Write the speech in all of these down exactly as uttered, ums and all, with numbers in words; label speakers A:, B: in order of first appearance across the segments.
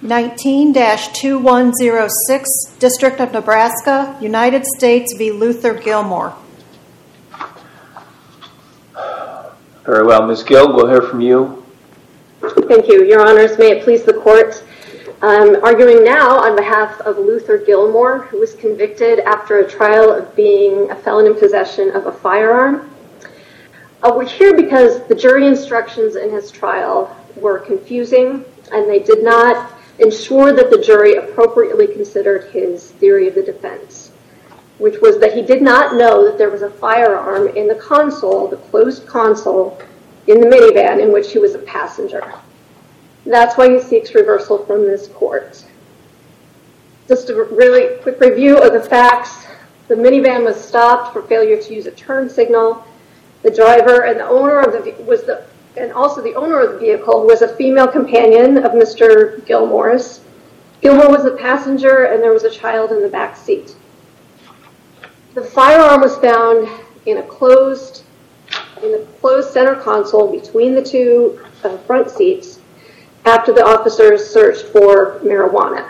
A: nineteen dash two one zero six, District of Nebraska, United States v. Luther Gilmore.
B: Very well. Miz Gill, we'll hear from you.
C: Thank you. Your Honors, may it please the Court. I'm arguing now on behalf of Luther Gilmore, who was convicted after a trial of being a felon in possession of a firearm. Uh, we're here because the jury instructions in his trial were confusing, and they did not ensure that the jury appropriately considered his theory of the defense, which was that he did not know that there was a firearm in the console, the closed console, in the minivan in which he was a passenger. That's why he seeks reversal from this court. Just a really quick review of the facts. The minivan was stopped for failure to use a turn signal. The driver and the owner of the was the and also the owner of the vehicle was a female companion of Mister Gilmore's. Gilmore was the passenger, and there was a child in the back seat. The firearm was found in a closed in the closed center console between the two uh, front seats after the officers searched for marijuana.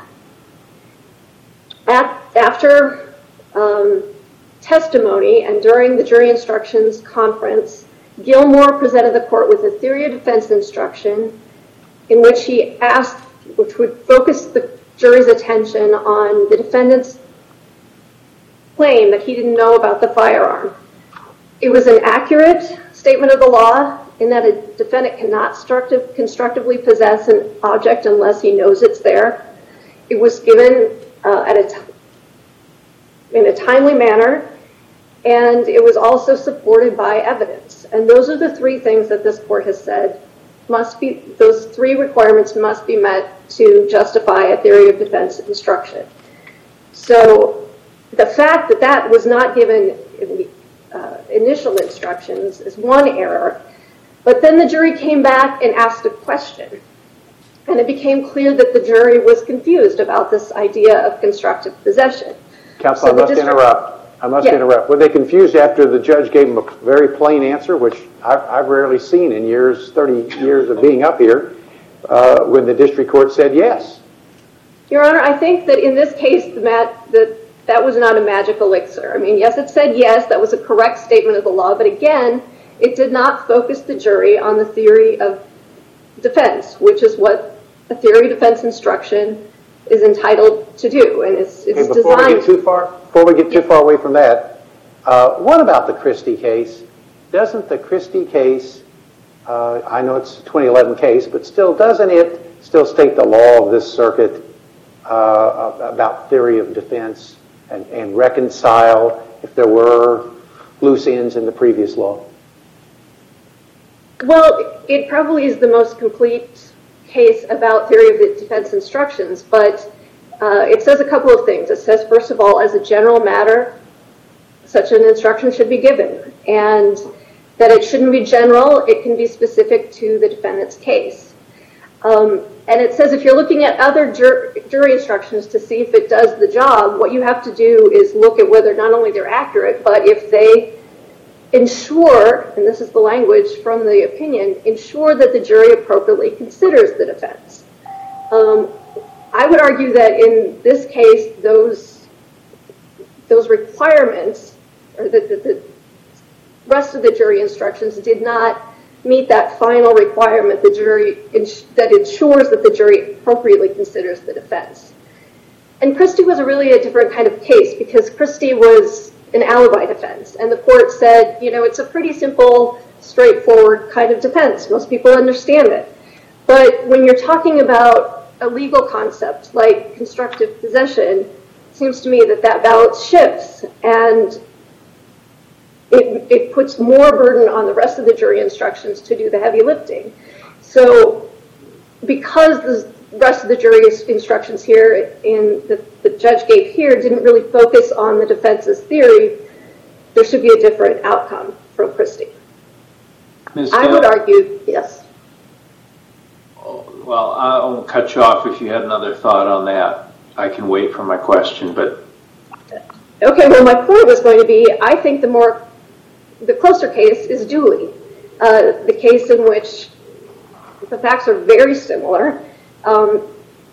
C: At, after um, testimony and during the jury instructions conference, Gilmore presented the court with a theory of defense instruction in which he asked, which would focus the jury's attention on the defendant's claim that he didn't know about the firearm. It was an accurate statement of the law in that a defendant cannot constructive, constructively possess an object unless he knows it's there. It was given uh, at a t- in a timely manner, and it was also supported by evidence. And those are the three things that this court has said must be, those three requirements must be met to justify a theory of defense instruction. So the fact that that was not given in the uh, initial instructions is one error, but then the jury came back and asked a question, and it became clear that the jury was confused about this idea of constructive possession.
D: Counsel, so I must district- interrupt. I must
C: yeah.
D: interrupt. Were they confused after the judge gave them a very plain answer, which I've, I've rarely seen in years, thirty years of being up here, uh, when the district court said yes?
C: Your Honor, I think that in this case, the mat, the, that was not a magic elixir. I mean, yes, it said yes, that was a correct statement of the law, but again, it did not focus the jury on the theory of defense, which is what a theory of defense instruction is entitled to do, and it's, it's
D: okay, before
C: designed...
D: We get too far, before we get too yeah. far away from that, uh, what about the Christie case? Doesn't the Christie case, uh, I know it's a twenty eleven case, but still, doesn't it still state the law of this circuit uh, about theory of defense and, and reconcile if there were loose ends in the previous law?
C: Well, it probably is the most complete case about theory of the defense instructions, but uh, it says a couple of things. It says, first of all, as a general matter, such an instruction should be given, and that it shouldn't be general, it can be specific to the defendant's case. Um, and it says if you're looking at other jur- jury instructions to see if it does the job, what you have to do is look at whether not only they're accurate, but if they ensure, and this is the language from the opinion, ensure that the jury appropriately considers the defense. Um, I would argue that in this case, those those requirements, or the, the, the rest of the jury instructions did not meet that final requirement the jury ins- that ensures that the jury appropriately considers the defense. And Christie was a really a different kind of case because Christie was an alibi defense. And the court said, you know, it's a pretty simple, straightforward kind of defense. Most people understand it. But when you're talking about a legal concept like constructive possession, it seems to me that that balance shifts. And it, it puts more burden on the rest of the jury instructions to do the heavy lifting. So because the rest of the jury instructions here in the, the judge gave here didn't really focus on the defense's theory, there should be a different outcome from Christie.
B: Miz
C: I would argue, yes.
B: Well, I won't cut you off if you had another thought on that. I can wait for my question, but...
C: Okay, well, my point was going to be, I think the more, the closer case is Dooley, uh, the case in which the facts are very similar. Um, the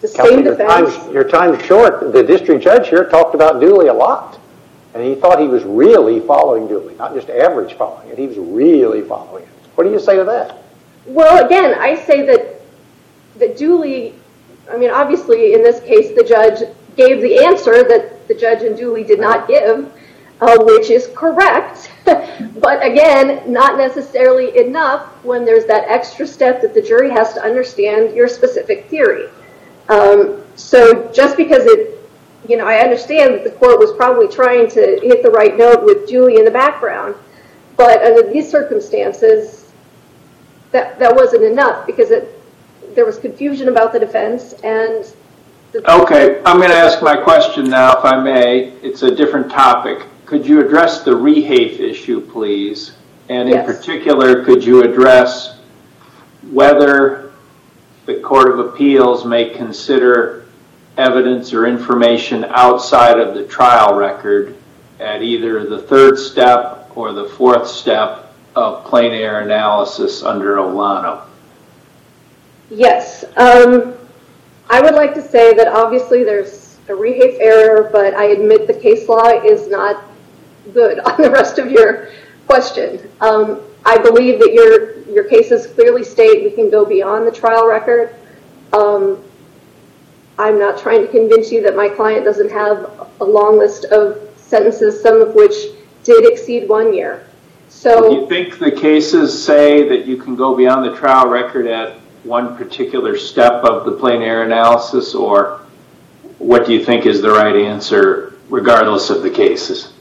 C: the
D: Kelsey,
C: same
D: your
C: defense.
D: time's, your time's short. The district judge here talked about Dooley a lot. And he thought he was really following Dooley, not just average following it. He was really following it. What do you say to that?
C: Well, again, I say that that Dooley, I mean, obviously in this case, the judge gave the answer that the judge in Dooley did not give, uh, which is correct. But again, not necessarily enough when there's that extra step that the jury has to understand your specific theory. Um, so just because it, you know, I understand that the court was probably trying to hit the right note with Dooley in the background, but under these circumstances, that that wasn't enough because it there was confusion about the defense and. The
B: okay, I'm going to ask my question now, if I may. It's a different topic. Could you address the rehafe issue, please? And in
C: yes.
B: particular, could you address whether the Court of Appeals may consider evidence or information outside of the trial record at either the third step or the fourth step of plain error analysis under Olano?
C: Yes. Um, I would like to say that obviously there's a rehafe error, but I admit the case law is not good on the rest of your question. Um, I believe that your your cases clearly state we can go beyond the trial record. Um, I'm not trying to convince you that my client doesn't have a long list of sentences, some of which did exceed one year. So,
B: do you think the cases say that you can go beyond the trial record at one particular step of the plain error analysis, or what do you think is the right answer regardless of the cases?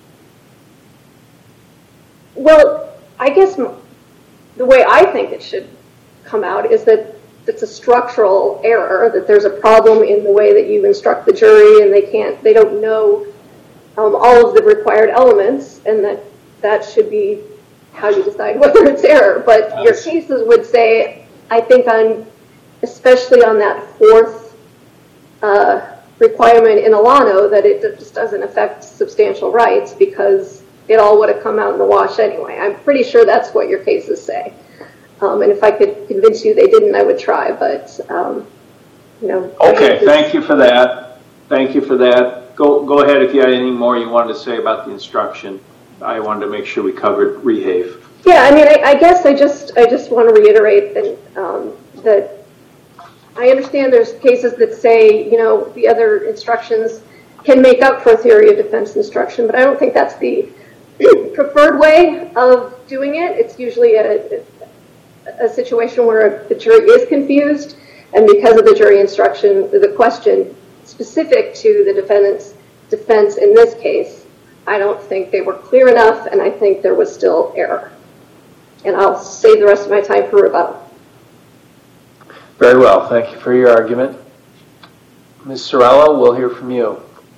C: Well, I guess the way I think it should come out is that it's a structural error, that there's a problem in the way that you instruct the jury and they can't, they don't know um, all of the required elements, and that that should be how you decide whether it's error. But nice. Your cases would say, I think on, especially on that fourth uh, requirement in Olano, that it just doesn't affect substantial rights because it all would have come out in the wash anyway. I'm pretty sure that's what your cases say. Um, and if I could convince you they didn't, I would try, but, um, you know.
B: Okay, thank you for that. Thank you for that. Go go ahead if you had anything more you wanted to say about the instruction. I wanted to make sure we covered rehafe.
C: Yeah, I mean, I, I guess I just I just want to reiterate that, um, that I understand there's cases that say, you know, the other instructions can make up for theory of defense instruction, but I don't think that's the preferred way of doing it. It's usually a, a situation where the jury is confused, and because of the jury instruction, the question specific to the defendant's defense in this case, I don't think they were clear enough, and I think there was still error. And I'll save the rest of my time for rebuttal.
B: Very well. Thank you for your argument. Miz Sorello, we'll hear from you.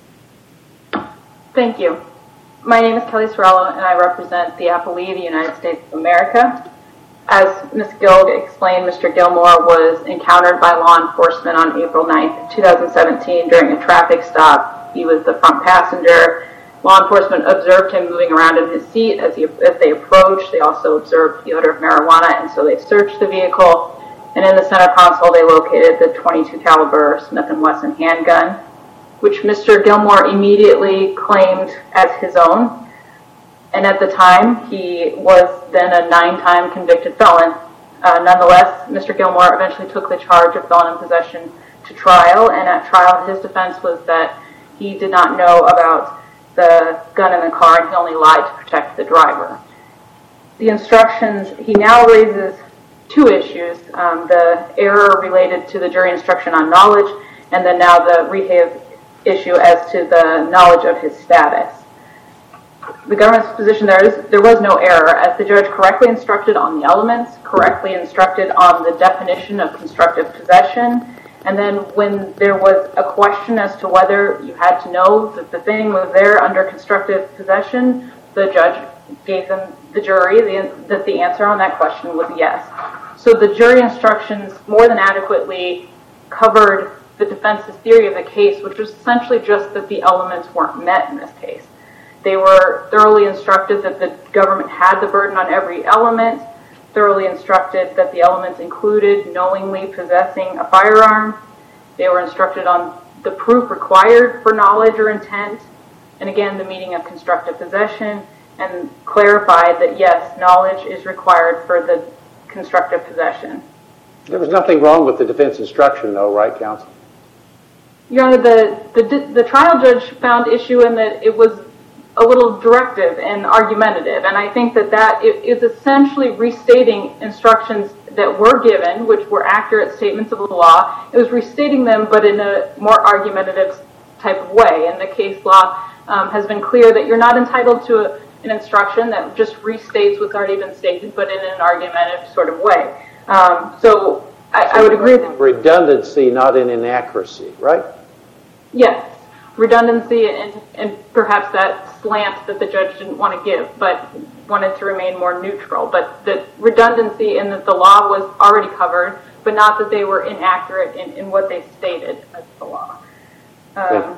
E: Thank you. My name is Kelly Sorello, and I represent the appellee of the United States of America. As Miz Gilg explained, Mister Gilmore was encountered by law enforcement on April ninth, twenty seventeen during a traffic stop. He was the front passenger. Law enforcement observed him moving around in his seat as, he, as they approached. They also observed the odor of marijuana, and so they searched the vehicle. And in the center console, they located the twenty-two caliber Smith and Wesson handgun, which Mister Gilmore immediately claimed as his own. And at the time, he was then a nine-time convicted felon. Uh, nonetheless, Mister Gilmore eventually took the charge of felon in possession to trial, and at trial, his defense was that he did not know about the gun in the car, and he only lied to protect the driver. The instructions, he now raises two issues, um, the error related to the jury instruction on knowledge, and then now the rehab issue as to the knowledge of his status. The government's position there is there was no error, as the judge correctly instructed on the elements, correctly instructed on the definition of constructive possession, and then when there was a question as to whether you had to know that the thing was there under constructive possession, the judge gave them, the jury, the, that the answer on that question was yes. So the jury instructions more than adequately covered the defense's theory of the case, which was essentially just that the elements weren't met in this case. They were thoroughly instructed that the government had the burden on every element, thoroughly instructed that the elements included knowingly possessing a firearm, They were instructed on the proof required for knowledge or intent, and again, the meaning of constructive possession, and clarified that yes, knowledge is required for the constructive possession.
D: There was nothing wrong with the defense instruction, though, right, counsel?
E: Your Honor, the, the, the trial judge found issue in that it was a little directive and argumentative, and I think that that is essentially restating instructions that were given, which were accurate statements of the law. It was restating them, but in a more argumentative type of way, and the case law um, has been clear that you're not entitled to a, an instruction that just restates what's already been stated, but in an argumentative sort of way. Um, so I, I would agree that
D: redundancy, not an inaccuracy, right?
E: Yes, redundancy and, and perhaps that slant that the judge didn't want to give, but wanted to remain more neutral. But the redundancy in that the law was already covered, but not that they were inaccurate in, in what they stated as the law. Um,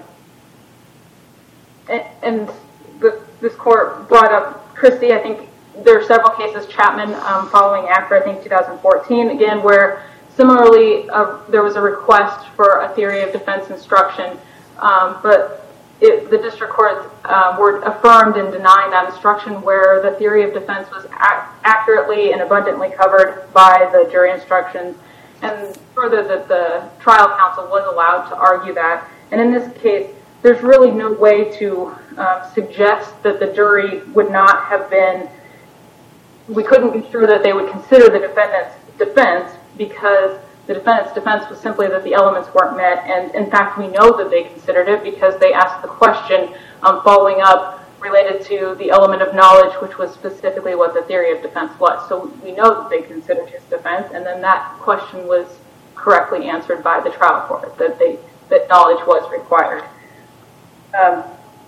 E: and and the, this court brought up Christie. I think there are several cases, Chapman um, following after, I think, two thousand fourteen, again, where similarly uh, there was a request for a theory of defense instruction, um, but it, the district courts uh, were affirmed in denying that instruction where the theory of defense was ac- accurately and abundantly covered by the jury instructions, and further that the trial counsel was allowed to argue that. And in this case, there's really no way to uh, suggest that the jury would not have been, we couldn't be sure that they would consider the defendant's defense, because the defendant's defense was simply that the elements weren't met, and in fact we know that they considered it because they asked the question um, following up related to the element of knowledge, which was specifically what the theory of defense was. So we know that they considered his defense, and then that question was correctly answered by the trial court, that they that knowledge was required. Um,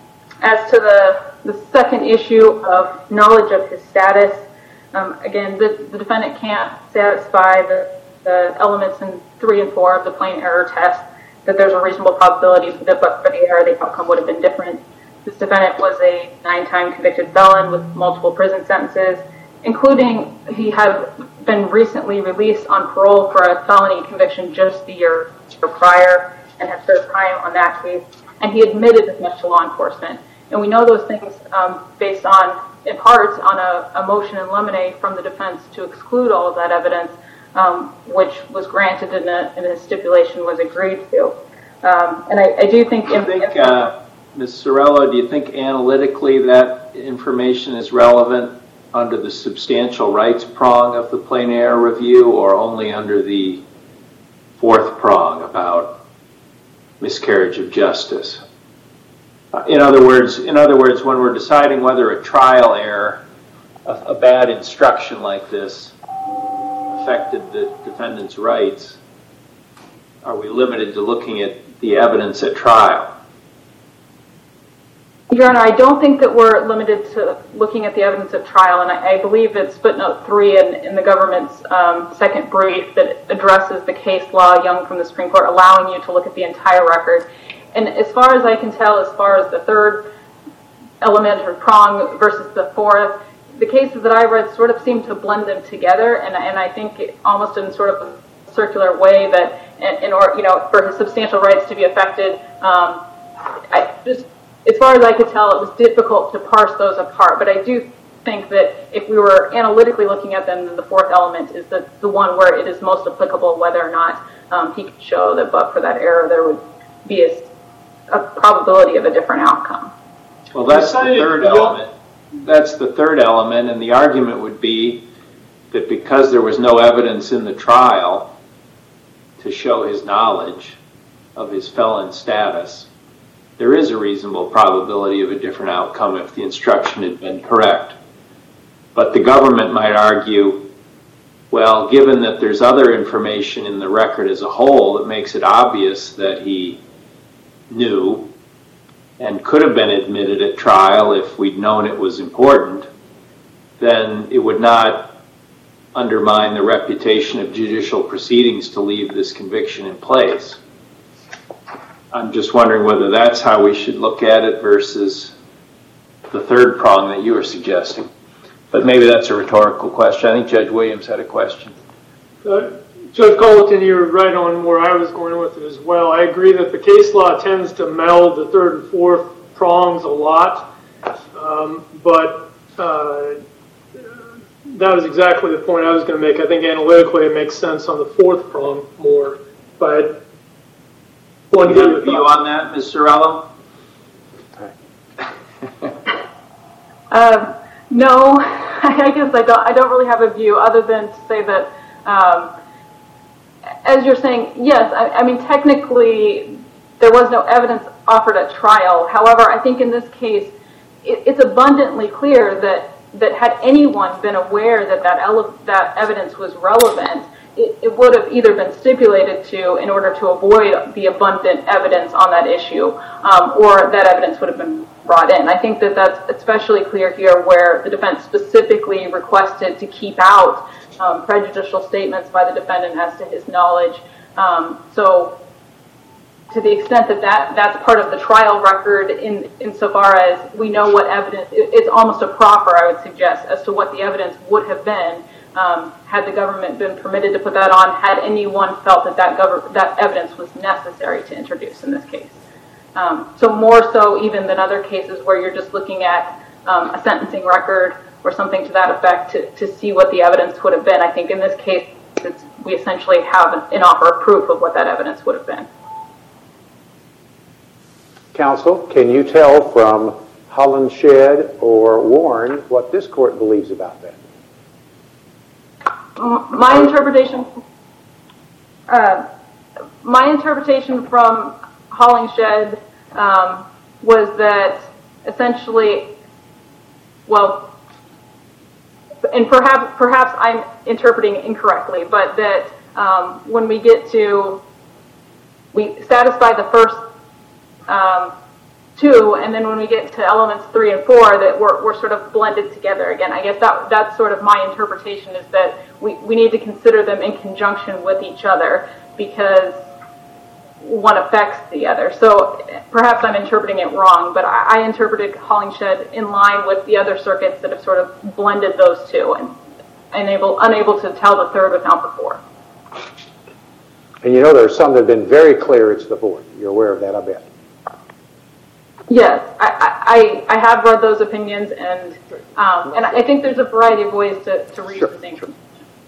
E: as to the, the second issue of knowledge of his status, um, again, the, the defendant can't satisfy the the elements in three and four of the plain error test, that there's a reasonable probability that but for the error, the outcome would have been different. This defendant was a nine-time convicted felon with multiple prison sentences, including he had been recently released on parole for a felony conviction just the year prior and had served time on that case, and he admitted as much to law enforcement. And we know those things um, based on, in part, on a, a motion in limine from the defense to exclude all of that evidence, Um, which was granted and a, and a stipulation was agreed to. Um, and I, I do think...
B: Do you think, uh, Miz Sorello, do you think analytically that information is relevant under the substantial rights prong of the plain error review, or only under the fourth prong about miscarriage of justice? Uh, in other words, in other words, when we're deciding whether a trial error, a, a bad instruction like this, affected the defendant's rights, are we limited to looking at the evidence at trial?
E: Your Honor, I don't think that we're limited to looking at the evidence at trial, and I, I believe it's footnote three in, in the government's um, second brief that addresses the case law, Young from the Supreme Court, allowing you to look at the entire record. And as far as I can tell, as far as the third element or prong versus the fourth, the cases that I read sort of seem to blend them together, and, and I think it, almost in sort of a circular way that, in, in order, you know, for his substantial rights to be affected, um, I just, as far as I could tell, it was difficult to parse those apart. But I do think that if we were analytically looking at them, then the fourth element is the, the one where it is most applicable, whether or not um, he could show that, but for that error, there would be a, a probability of a different outcome.
B: Well, that's the third element. That's the third element, and the argument would be that because there was no evidence in the trial to show his knowledge of his felon status, there is a reasonable probability of a different outcome if the instruction had been correct. But the government might argue, well, given that there's other information in the record as a whole that makes it obvious that he knew and could have been admitted at trial if we'd known it was important, then it would not undermine the reputation of judicial proceedings to leave this conviction in place. I'm just wondering whether that's how we should look at it versus the third prong that you were suggesting. But maybe that's a rhetorical question. I think Judge Williams had a question.
F: Uh, Judge Colleton, you're right on where I was going with it as well. I agree that the case law tends to meld the third and fourth prongs a lot, um, but uh, that was exactly the point I was going to make. I think analytically it makes sense on the fourth prong more, but one
B: do you have a view on that, Miz Sorello?
E: um, no, I guess I don't. I don't really have a view other than to say that. Um, As you're saying, yes, I, I mean, technically there was no evidence offered at trial. However, I think in this case, it, it's abundantly clear that, that had anyone been aware that that, ele- that evidence was relevant, it, it would have either been stipulated to in order to avoid the abundant evidence on that issue, um, or that evidence would have been brought in. I think that that's especially clear here where the defense specifically requested to keep out Um, prejudicial statements by the defendant as to his knowledge. Um, so to the extent that, that that's part of the trial record in insofar as we know what evidence, it, it's almost a proffer, I would suggest, as to what the evidence would have been um, had the government been permitted to put that on, had anyone felt that that, gov- that evidence was necessary to introduce in this case. Um, so more so even than other cases where you're just looking at um, a sentencing record or something to that effect to, to see what the evidence would have been. I think in this case, it's, we essentially have an, an offer of proof of what that evidence would have been.
D: Counsel, can you tell from Hollenshed or Warren what this court believes about that?
E: My interpretation, uh, my interpretation from Hollenshed um, was that essentially, well, and perhaps perhaps I'm interpreting incorrectly, but that um, when we get to, we satisfy the first um, two, and then when we get to elements three and four, that we're, we're sort of blended together again. I guess that that's sort of my interpretation, is that we, we need to consider them in conjunction with each other because one affects the other. So perhaps I'm interpreting it wrong, but I, I interpreted Hollenshed in line with the other circuits that have sort of blended those two and unable, unable to tell the third without the fourth.
D: And you know there are some that have been very clear it's the fourth. You're aware of that, I bet.
E: Yes, I, I, I have read those opinions, and um, and I think there's a variety of ways to, to reach
D: Sure,
E: the same
D: sure.
E: conclusion.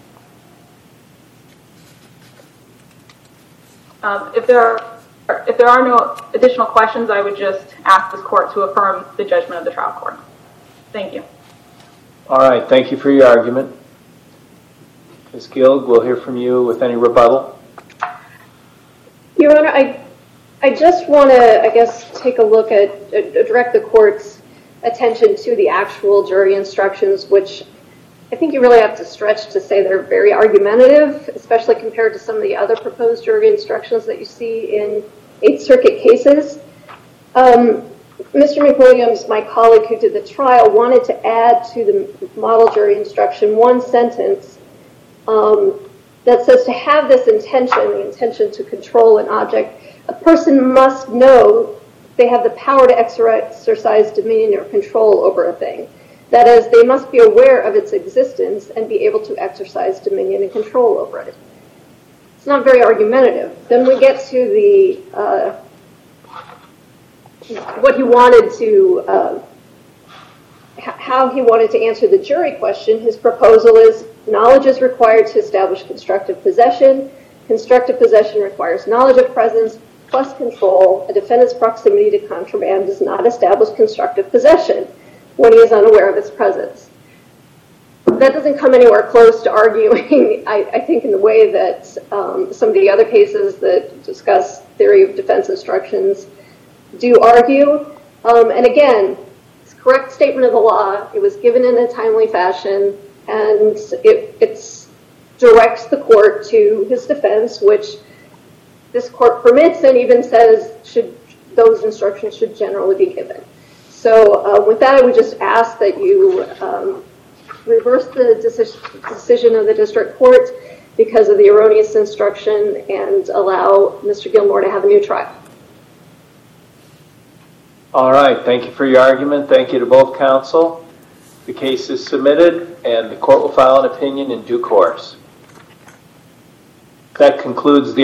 E: Um, if there are if there are no additional questions, I would just ask this court to affirm the judgment of the trial court. Thank you.
B: All right, thank you for your argument. Miz Gilg, we'll hear from you with any rebuttal.
C: Your Honor, I, I just want to, I guess, take a look at, uh, direct the court's attention to the actual jury instructions, which I think you really have to stretch to say they're very argumentative, especially compared to some of the other proposed jury instructions that you see in Eighth Circuit cases. Um, Mister McWilliams, my colleague who did the trial, wanted to add to the model jury instruction one sentence um, that says to have this intention, the intention to control an object, a person must know they have the power to exercise dominion or control over a thing. That is, they must be aware of its existence and be able to exercise dominion and control over it. It's not very argumentative. Then we get to the uh, what he wanted to, uh, how he wanted to answer the jury question. His proposal is knowledge is required to establish constructive possession. Constructive possession requires knowledge of presence plus control. A defendant's proximity to contraband does not establish constructive possession when he is unaware of its presence. That doesn't come anywhere close to arguing, I, I think, in the way that um, some of the other cases that discuss theory of defense instructions do argue. Um, and again, it's a correct statement of the law. It was given in a timely fashion, and it it's, directs the court to his defense, which this court permits and even says should those instructions should generally be given. So uh, with that, I would just ask that you um, reverse the deci- decision of the district court because of the erroneous instruction and allow Mister Gilmore to have a new trial.
B: All right, thank you for your argument. Thank you to both counsel. The case is submitted and the court will file an opinion in due course. That concludes the